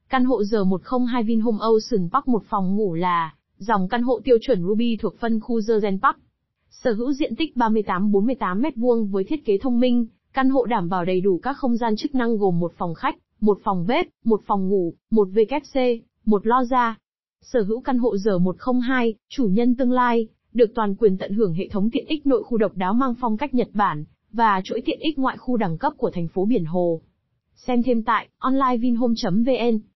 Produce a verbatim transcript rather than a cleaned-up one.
Căn hộ G một không hai Vinhome Ocean Park một phòng ngủ là dòng căn hộ tiêu chuẩn Ruby thuộc phân khu The Gen Park. Sở hữu diện tích ba mươi tám bốn mươi tám mét vuông với thiết kế thông minh, căn hộ đảm bảo đầy đủ các không gian chức năng gồm một phòng khách, một phòng bếp, một phòng ngủ, một vê kép xê, một lounge. Sở hữu căn hộ G một không hai, chủ nhân tương lai, được toàn quyền tận hưởng hệ thống tiện ích nội khu độc đáo mang phong cách Nhật Bản, và chuỗi tiện ích ngoại khu đẳng cấp của thành phố Biển Hồ. Xem thêm tại online vinhome chấm vn.